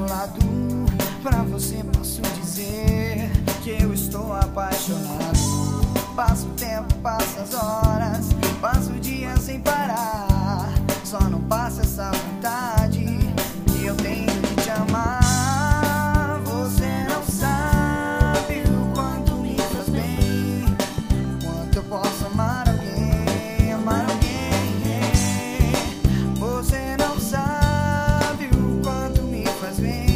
lado, pra você posso dizer que eu estou apaixonado. Passa o tempo, passa as horas, passa o dia sem parar. Só não passa essa vontade que eu tenho de te amar. Você não sabe o quanto me faz bem, quanto eu posso amar alguém, amar alguém. Você não sabe o quanto me faz bem.